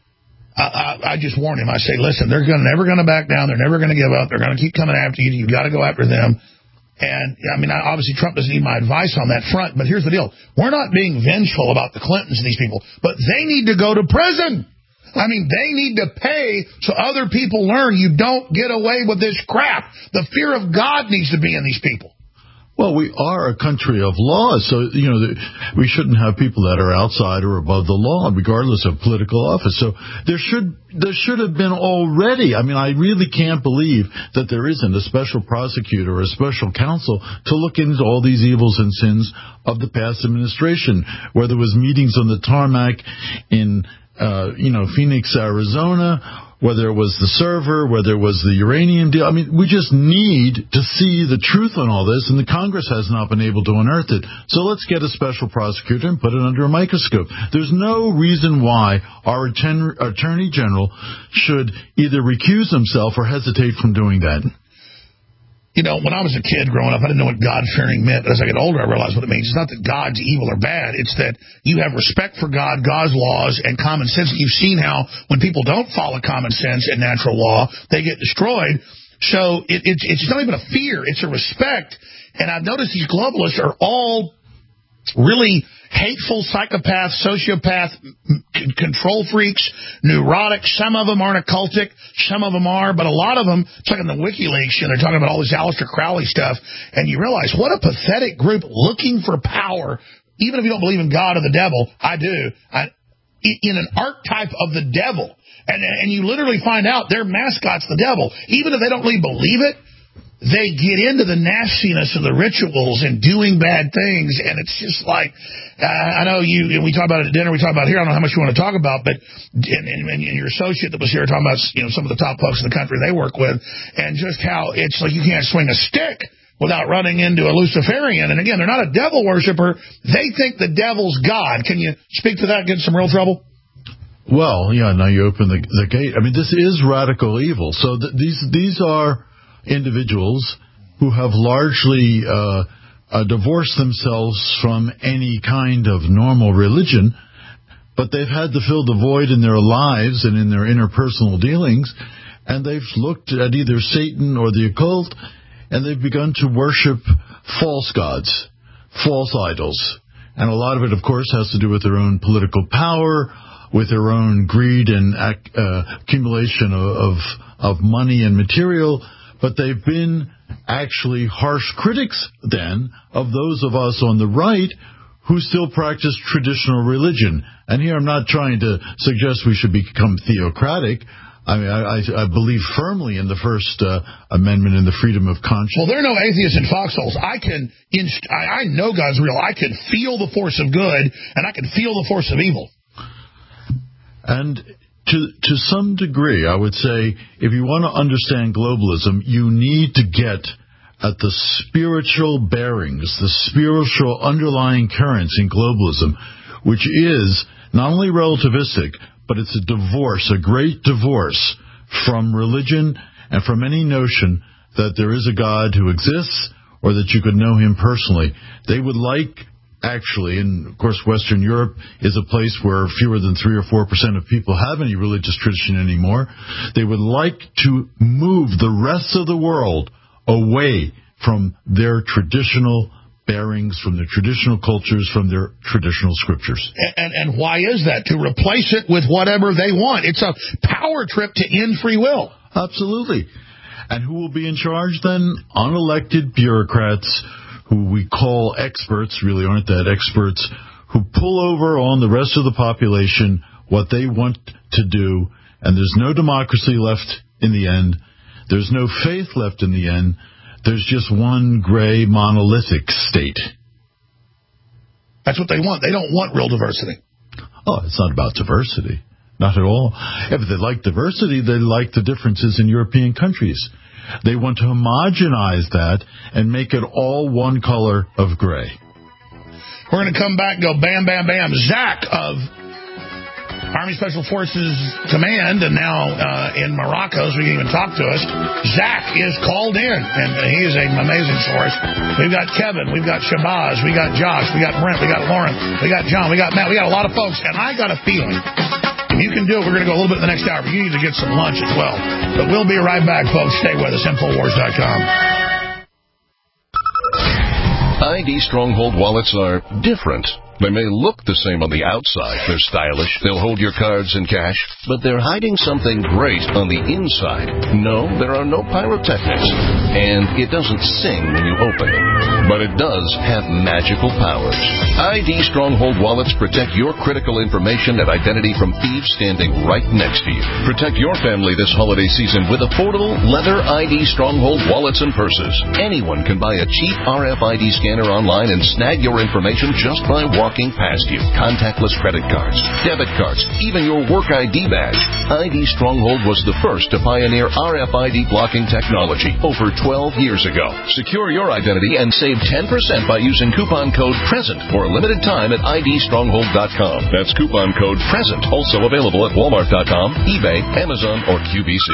I just warn him. I say, listen, they're never going to back down. They're never going to give up. They're going to keep coming after you. You've got to go after them. And, I mean, obviously Trump doesn't need my advice on that front. But here's the deal. We're not being vengeful about the Clintons and these people. But they need to go to prison. I mean, they need to pay so other people learn you don't get away with this crap. The fear of God needs to be in these people. Well, we are a country of laws, so, we shouldn't have people that are outside or above the law, regardless of political office. So there should have been already. I mean, I really can't believe that there isn't a special prosecutor or a special counsel to look into all these evils and sins of the past administration, whether it was meetings on the tarmac in, Phoenix, Arizona, whether it was the server, whether it was the uranium deal. I mean, we just need to see the truth on all this, and the Congress has not been able to unearth it. So let's get a special prosecutor and put it under a microscope. There's no reason why our Attorney General should either recuse himself or hesitate from doing that. When I was a kid growing up, I didn't know what God-fearing meant. As I get older, I realized what it means. It's not that God's evil or bad. It's that you have respect for God, God's laws, and common sense. You've seen how when people don't follow common sense and natural law, they get destroyed. So it's not even a fear. It's a respect. And I've noticed these globalists are all really hateful psychopaths, sociopaths, control freaks, neurotics. Some of them aren't occultic. Some of them are. But a lot of them, it's like in the WikiLeaks, they're talking about all this Aleister Crowley stuff. And you realize what a pathetic group looking for power, even if you don't believe in God or the devil, I do, in an archetype of the devil. And you literally find out their mascot's the devil. Even if they don't really believe it, they get into the nastiness of the rituals and doing bad things, and it's just like, I know we talk about it at dinner, we talk about it here, I don't know how much you want to talk about, but and your associate that was here talking about some of the top folks in the country they work with, and just how it's like you can't swing a stick without running into a Luciferian. And again, they're not a devil worshiper, they think the devil's God. Can you speak to that and get in some real trouble? Well, yeah, now you open the gate. I mean, this is radical evil. So these are individuals who have largely divorced themselves from any kind of normal religion, but they've had to fill the void in their lives and in their interpersonal dealings, and they've looked at either Satan or the occult, and they've begun to worship false gods, false idols. And a lot of it, of course, has to do with their own political power, with their own greed and accumulation of money and material. But they've been actually harsh critics, then, of those of us on the right who still practice traditional religion. And here I'm not trying to suggest we should become theocratic. I mean, I believe firmly in the First Amendment and the freedom of conscience. Well, there are no atheists in foxholes. I know God's real. I can feel the force of good, and I can feel the force of evil. And to some degree, I would say, if you want to understand globalism, you need to get at the spiritual bearings, the spiritual underlying currents in globalism, which is not only relativistic, but it's a divorce, a great divorce from religion and from any notion that there is a God who exists or that you could know him personally. They would like, actually, and of course Western Europe is a place where fewer than 3 or 4% of people have any religious tradition anymore. They would like to move the rest of the world away from their traditional bearings, from their traditional cultures, from their traditional scriptures. And why is that? To replace it with whatever they want. It's a power trip to end free will. Absolutely. And who will be in charge then? Unelected bureaucrats who we call experts, really aren't that experts, who pull over on the rest of the population what they want to do, and there's no democracy left in the end. There's no faith left in the end. There's just one gray monolithic state. That's what they want. They don't want real diversity. Oh, it's not about diversity. Not at all. If they like diversity, they like the differences in European countries. They want to homogenize that and make it all one color of gray. We're going to come back and go bam, bam, bam. Zach of Army Special Forces Command, and now in Morocco, so he can even talk to us. Zach is called in, and he is an amazing source. We've got Kevin, we've got Shabazz, we got Josh, we got Brent, we got Lauren, we got John, we got Matt, we got a lot of folks, and I got a feeling, if you can do it, we're going to go a little bit in the next hour, but you need to get some lunch as well. But we'll be right back, folks. Stay with us, Infowars.com. ID Stronghold wallets are different. They may look the same on the outside. They're stylish. They'll hold your cards and cash. But they're hiding something great on the inside. No, there are no pyrotechnics. And it doesn't sing when you open it. But it does have magical powers. ID Stronghold wallets protect your critical information and identity from thieves standing right next to you. Protect your family this holiday season with affordable leather ID Stronghold wallets and purses. Anyone can buy a cheap RFID scanner online and snag your information just by walking past you. Contactless credit cards, debit cards, even your work ID badge. ID Stronghold was the first to pioneer RFID blocking technology over 12 years ago. Secure your identity and save 10% by using coupon code PRESENT for a limited time at idstronghold.com. That's coupon code PRESENT. Also available at walmart.com, eBay, Amazon, or QVC.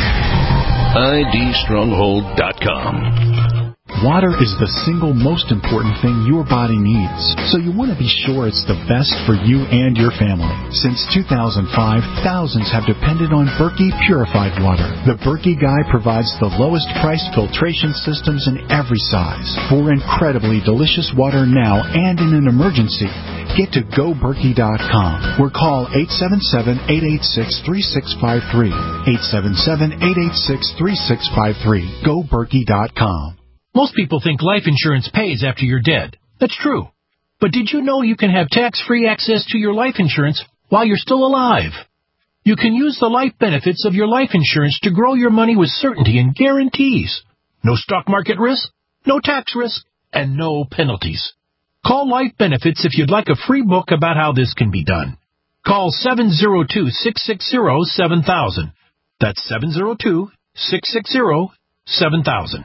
idstronghold.com. Water is the single most important thing your body needs, so you want to be sure it's the best for you and your family. Since 2005, thousands have depended on Berkey purified water. The Berkey Guy provides the lowest priced filtration systems in every size. For incredibly delicious water now and in an emergency, get to GoBerkey.com or call 877-886-3653. 877-886-3653. GoBerkey.com. Most people think life insurance pays after you're dead. That's true. But did you know you can have tax-free access to your life insurance while you're still alive? You can use the life benefits of your life insurance to grow your money with certainty and guarantees. No stock market risk, no tax risk, and no penalties. Call Life Benefits if you'd like a free book about how this can be done. Call 702-660-7000. That's 702-660-7000.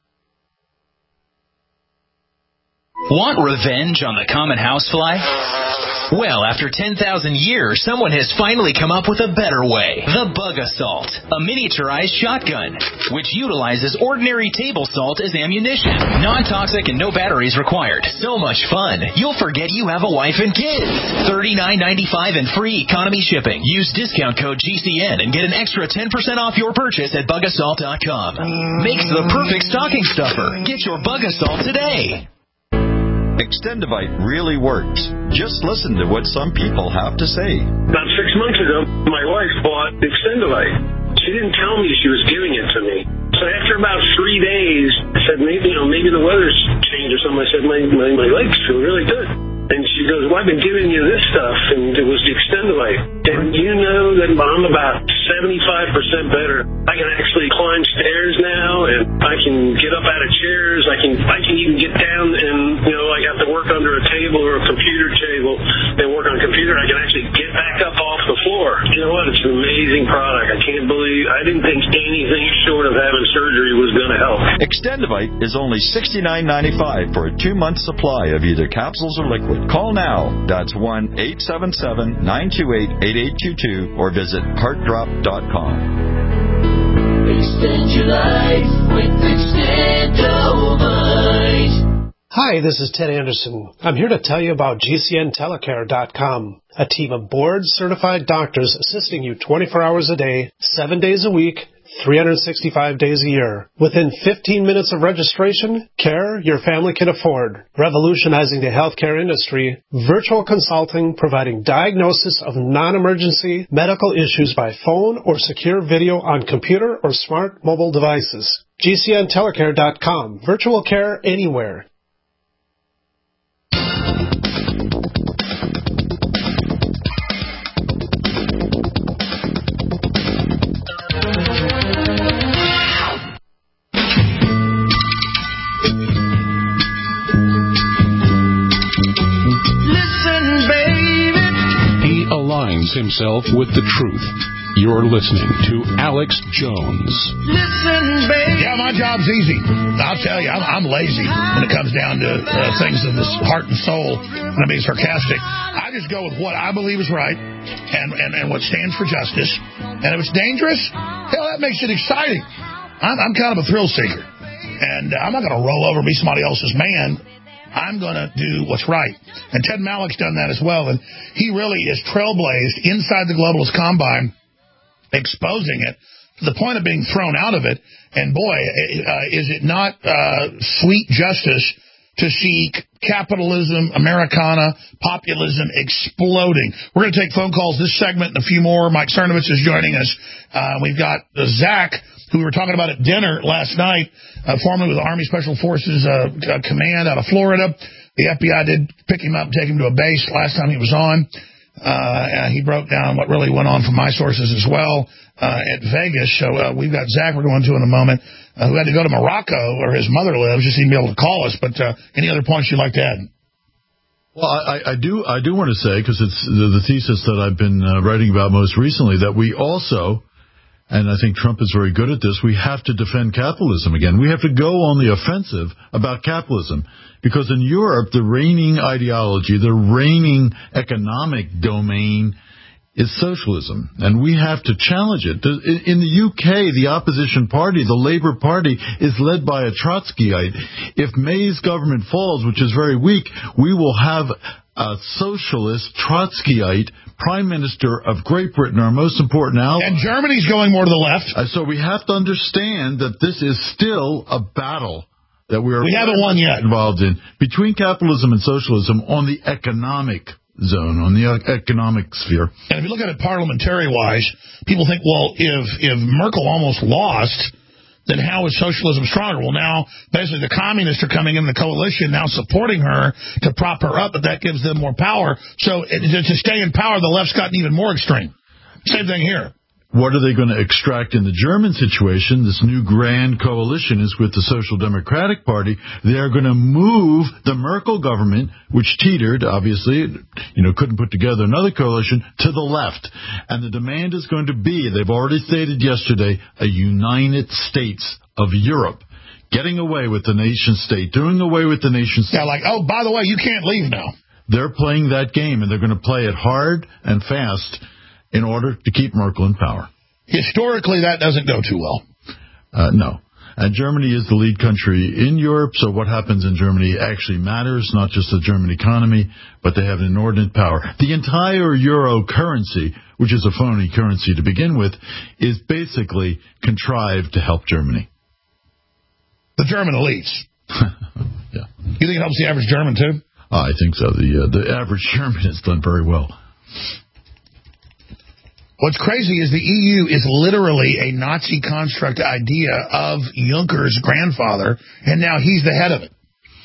Want revenge on the common housefly? Well, after 10,000 years, someone has finally come up with a better way. The Bug Assault, a miniaturized shotgun, which utilizes ordinary table salt as ammunition. Non-toxic and no batteries required. So much fun, you'll forget you have a wife and kids. $39.95 and free economy shipping. Use discount code GCN and get an extra 10% off your purchase at bugassault.com. Makes the perfect stocking stuffer. Get your Bug Assault today. Extendivite really works. Just listen to what some people have to say. About 6 months ago, my wife bought Extendivite. She didn't tell me she was giving it to me. So after about 3 days, I said, maybe the weather's changed or something. I said, my legs feel really good. And she goes, well, I've been giving you this stuff, and it was the Extendivite. And you know that I'm about 75% better. I can actually climb stairs now, and I can get up out of chairs. I can even get down and, I got to work under a table or a computer table and work on a computer. I can actually get back up off the floor. You know what? It's an amazing product. I can't believe, I didn't think anything short of having surgery was going to help. Extendivite is only $69.95 for a 2-month supply of either capsules or liquid. Call now. That's 1-877-928-8822 or visit heartdrop.com. Extend your life with Extendivite. Hi, this is Ted Anderson. I'm here to tell you about GCNtelecare.com, a team of board-certified doctors assisting you 24 hours a day, 7 days a week, 365 days a year. Within 15 minutes of registration, care your family can afford. Revolutionizing the healthcare industry, virtual consulting providing diagnosis of non-emergency medical issues by phone or secure video on computer or smart mobile devices. GCNtelecare.com. Virtual care anywhere. Himself with the truth. You're listening to Alex Jones. Listen, baby. Yeah, my job's easy. I'll tell you, I'm lazy when it comes down to things of the heart and soul. And I'm being sarcastic. I just go with what I believe is right and what stands for justice. And if it's dangerous, hell, that makes it exciting. I'm kind of a thrill seeker. And I'm not going to roll over and be somebody else's man. I'm going to do what's right. And Ted Malloch's done that as well. And he really is trailblazed inside the Globalist Combine, exposing it to the point of being thrown out of it. And boy, is it not sweet justice to see capitalism, Americana, populism exploding. We're going to take phone calls this segment and a few more. Mike Cernovich is joining us. We've got Zach, who we were talking about at dinner last night, formerly with the Army Special Forces Command out of Florida. The FBI did pick him up and take him to a base last time he was on. He broke down what really went on from my sources as well at Vegas. So we've got Zach we're going to in a moment, who had to go to Morocco, where his mother lives, just to be able to call us. But any other points you'd like to add? Well, I do want to say, because it's the thesis that I've been writing about most recently, that we also, and I think Trump is very good at this, we have to defend capitalism again. We have to go on the offensive about capitalism. Because in Europe, the reigning ideology, the reigning economic domain is socialism. And we have to challenge it. In the UK, the opposition party, the Labour Party, is led by a Trotskyite. If May's government falls, which is very weak, we will have a socialist Trotskyite Prime Minister of Great Britain, our most important ally. And Germany's going more to the left. So we have to understand that this is still a battle that we haven't won yet involved in between capitalism and socialism on the economic zone, on the economic sphere. And if you look at it parliamentary-wise, people think, well, if Merkel almost lost, then how is socialism stronger? Well, now, basically, the communists are coming in the coalition now supporting her to prop her up, but that gives them more power. So to stay in power, the left's gotten even more extreme. Same thing here. What are they going to extract in the German situation? This new grand coalition is with the Social Democratic Party. They're going to move the Merkel government, which teetered, obviously, couldn't put together another coalition, to the left. And the demand is going to be, they've already stated yesterday, a United States of Europe. Getting away with the nation state, doing away with the nation state. Yeah, like, oh, by the way, you can't leave now. They're playing that game, and they're going to play it hard and fast in order to keep Merkel in power. Historically, that doesn't go too well. No. And Germany is the lead country in Europe, so what happens in Germany actually matters, not just the German economy, but they have an inordinate power. The entire euro currency, which is a phony currency to begin with, is basically contrived to help Germany. The German elites. Yeah. You think it helps the average German, too? I think so. The average German has done very well. What's crazy is the EU is literally a Nazi construct idea of Juncker's grandfather, and now he's the head of it.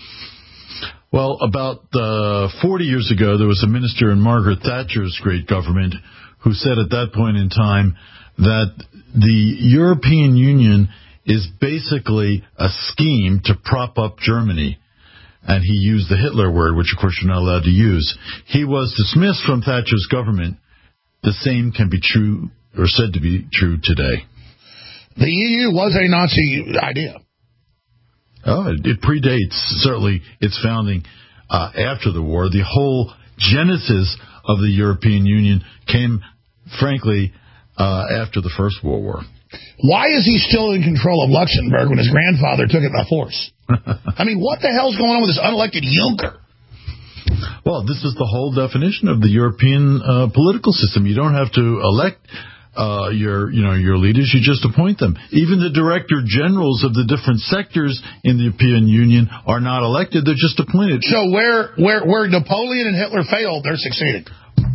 Well, about 40 years ago, there was a minister in Margaret Thatcher's great government who said at that point in time that the European Union is basically a scheme to prop up Germany. And he used the Hitler word, which, of course, you're not allowed to use. He was dismissed from Thatcher's government. The same can be true, or said to be true today. The EU was a Nazi idea. Oh, it predates, certainly, its founding after the war. The whole genesis of the European Union came, frankly, after the First World War. Why is he still in control of Luxembourg when his grandfather took it by force? I mean, what the hell's going on with this unelected Juncker? Well, this is the whole definition of the European political system. You don't have to elect your leaders; you just appoint them. Even the director generals of the different sectors in the European Union are not elected; they're just appointed. So where Napoleon and Hitler failed, they're succeeding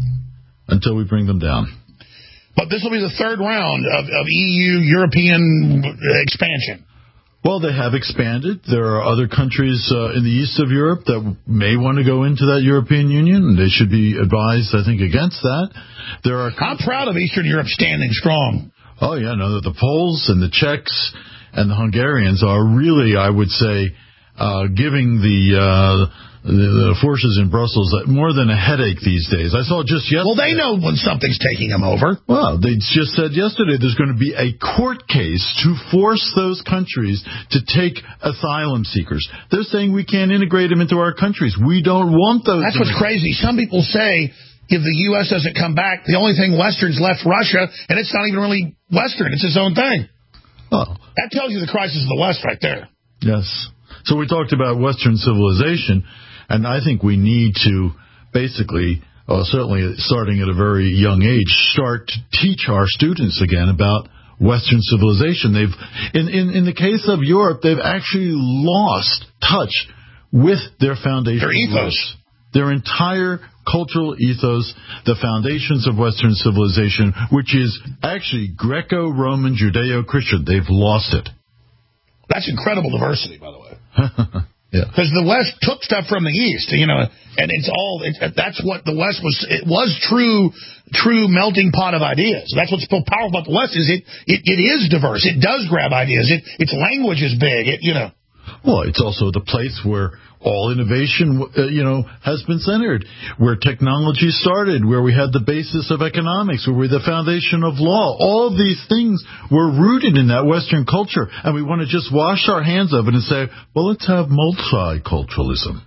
until we bring them down. But this will be the third round of EU European expansion. Well, they have expanded. There are other countries in the east of Europe that may want to go into that European Union, and they should be advised, I think, against that. I'm proud of Eastern Europe standing strong. Oh, yeah, no, the Poles and the Czechs and the Hungarians are really, I would say, giving the forces in Brussels more than a headache these days. I saw just yesterday. Well, they know when something's taking them over. Well, they just said yesterday there's going to be a court case to force those countries to take asylum seekers. They're saying we can't integrate them into our countries. We don't want those. That's what's crazy. Some people say if the U.S. doesn't come back, the only thing Western's left Russia, and it's not even really Western. It's its own thing. Oh. That tells you the crisis of the West right there. Yes. So we talked about Western civilization. And I think we need to basically, certainly starting at a very young age, start to teach our students again about Western civilization. In the case of Europe, they've actually lost touch with their foundation. Their ethos. Their entire cultural ethos, the foundations of Western civilization, which is actually Greco-Roman, Judeo-Christian. They've lost it. That's incredible diversity, by the way. Yeah. Because the West took stuff from the East, and that's what the West was. It was true melting pot of ideas. That's what's so powerful about the West is it is diverse. It does grab ideas. Its language is big. Well, it's also the place where all innovation, has been centered, where technology started, where we had the basis of economics, where we're the foundation of law. All of these things were rooted in that Western culture, and we want to just wash our hands of it and say, well, let's have multiculturalism.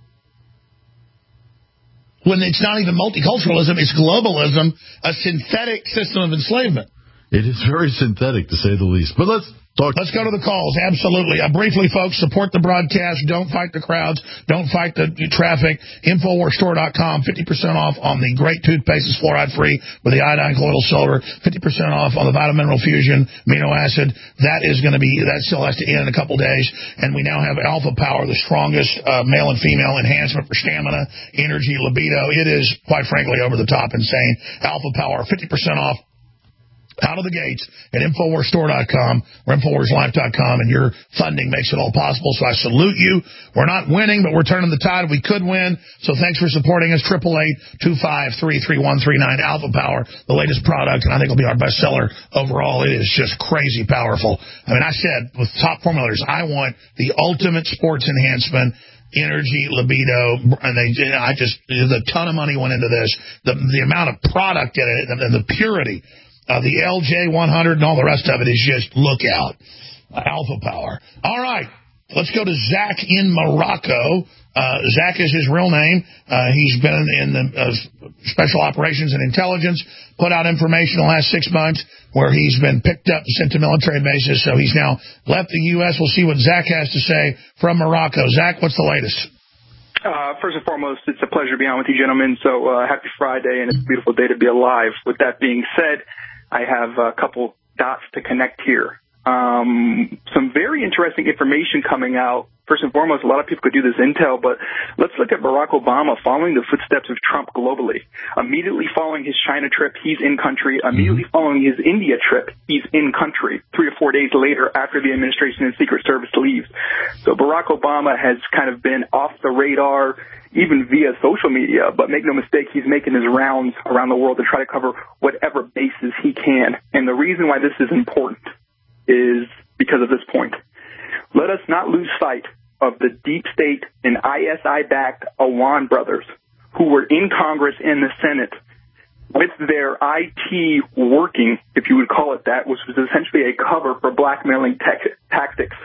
When it's not even multiculturalism, it's globalism, a synthetic system of enslavement. It is very synthetic, to say the least. But let's go to the calls. Absolutely. Briefly, folks, support the broadcast. Don't fight the crowds. Don't fight the traffic. InfoWarsStore.com. 50% off on the great toothpaste is fluoride-free with the iodine colloidal silver. 50% off on the Vitamin Mineral Fusion amino acid. That still has to end in a couple days. And we now have Alpha Power, the strongest male and female enhancement for stamina, energy, libido. It is, quite frankly, over the top insane. Alpha Power, 50% off out of the gates at InfoWarsStore.com or InfoWarsLife.com, and your funding makes it all possible. So I salute you. We're not winning, but we're turning the tide. We could win. So thanks for supporting us. 888-253-3139, Alpha Power, the latest product, and I think it'll be our bestseller overall. It is just crazy powerful. I mean, I said with top formulators, I want the ultimate sports enhancement, energy, libido, and there's a ton of money went into this. The amount of product in it and the purity of the LJ100 and all the rest of it is just look out. Alpha Power. All right, let's go to Zach in Morocco. Zach is his real name. He's been in the Special Operations and Intelligence, put out information the last 6 months where he's been picked up and sent to military bases. So he's now left the U.S. We'll see what Zach has to say from Morocco. Zach, what's the latest? First and foremost, it's a pleasure to be on with you, gentlemen. So happy Friday, and it's a beautiful day to be alive. With that being said, I have a couple dots to connect here. Some very interesting information coming out. First and foremost, a lot of people could do this intel, but let's look at Barack Obama following the footsteps of Trump globally. Immediately following his China trip, he's in country. Immediately following his India trip, he's in country 3 or 4 days later after the administration and Secret Service leaves. So Barack Obama has kind of been off the radar, even via social media, but make no mistake, he's making his rounds around the world to try to cover whatever bases he can. And the reason why this is important is because of this point. Let us not lose sight of the deep state and ISI-backed Awan brothers who were in Congress and the Senate with their IT working, if you would call it that, which was essentially a cover for blackmailing tactics.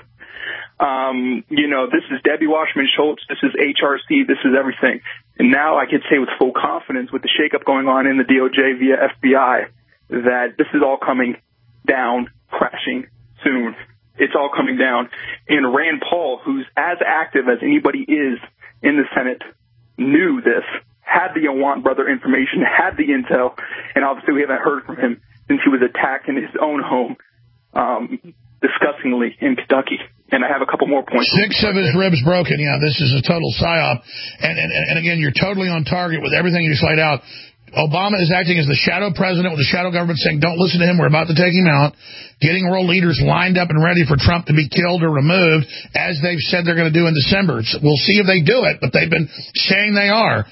This is Debbie Wasserman Schultz, this is HRC, this is everything. And now I can say with full confidence with the shakeup going on in the DOJ via FBI that this is all coming down, crashing soon. It's all coming down. And Rand Paul, who's as active as anybody is in the Senate, knew this, had the Awan brother information, had the intel, and obviously we haven't heard from him since he was attacked in his own home, disgustingly, in Kentucky. And I have a couple more points. 6 of his ribs broken. Yeah, this is a total psyop. And again, you're totally on target with everything you just laid out. Obama is acting as the shadow president with the shadow government saying, don't listen to him, we're about to take him out, getting world leaders lined up and ready for Trump to be killed or removed, as they've said they're going to do in December. We'll see if they do it, but they've been saying they are.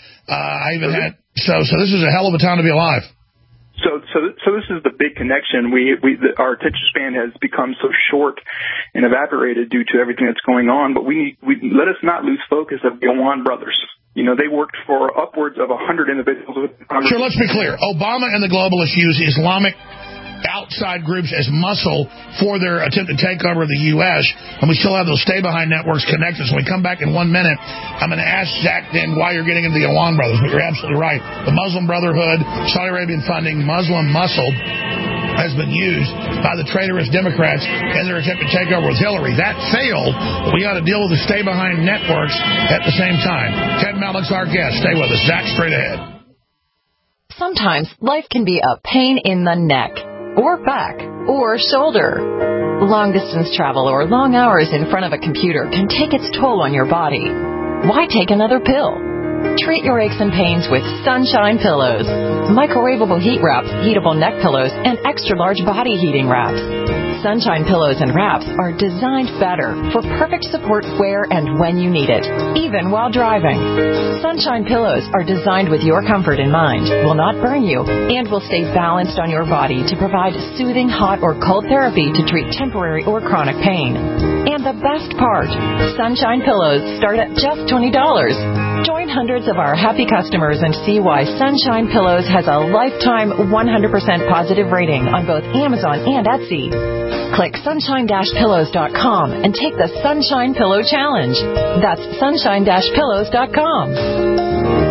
So this is a hell of a time to be alive. So this is the big connection. Our attention span has become so short and evaporated due to everything that's going on, but we let us not lose focus of the Awan brothers. They worked for upwards of 100 individuals. Sure, let's be clear. Obama and the globalists use Islamic outside groups as muscle for their attempt to take over the U.S., and we still have those stay-behind networks connected. So when we come back in 1 minute, I'm going to ask Zach then why you're getting into the Awan brothers, but you're absolutely right. The Muslim Brotherhood, Saudi Arabian funding, Muslim muscle has been used by the traitorous Democrats in their attempt to take over with Hillary. That failed. We got to deal with the stay-behind networks at the same time. Ted Malloch's our guest. Stay with us. Zach, straight ahead. Sometimes life can be a pain in the neck, or back, or shoulder. Long-distance travel or long hours in front of a computer can take its toll on your body. Why take another pill? Treat your aches and pains with Sunshine Pillows. Microwavable heat wraps, heatable neck pillows, and extra-large body heating wraps. Sunshine Pillows and wraps are designed better for perfect support where and when you need it, even while driving. Sunshine Pillows are designed with your comfort in mind, will not burn you, and will stay balanced on your body to provide soothing hot or cold therapy to treat temporary or chronic pain. And the best part, Sunshine Pillows start at just $20. Join hundreds of our happy customers and see why Sunshine Pillows has a lifetime 100% positive rating on both Amazon and Etsy. Click sunshine-pillows.com and take the Sunshine Pillow Challenge. That's sunshine-pillows.com.